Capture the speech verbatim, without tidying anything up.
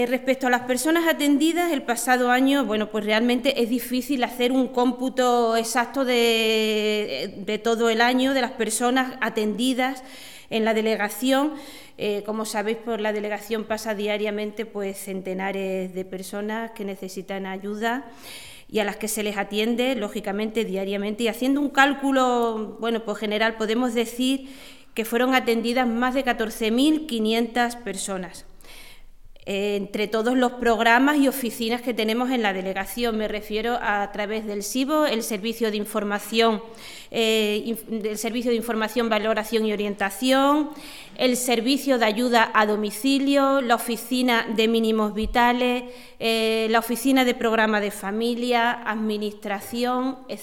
Respecto a las personas atendidas, el pasado año, bueno, pues realmente es difícil hacer un cómputo exacto de, de todo el año, de las personas atendidas en la delegación. Eh, como sabéis, por la delegación pasa diariamente pues centenares de personas que necesitan ayuda y a las que se les atiende, lógicamente, diariamente. Y haciendo un cálculo, bueno, pues general, podemos decir que fueron atendidas más de catorce mil quinientas personas. Eh, entre todos los programas y oficinas que tenemos en la delegación, me refiero a través del S I V O, el Servicio de Información, eh, inf el Servicio de Información, Valoración y Orientación, el Servicio de Ayuda a Domicilio, la Oficina de Mínimos Vitales, eh, la Oficina de Programa de Familia, Administración, etcétera.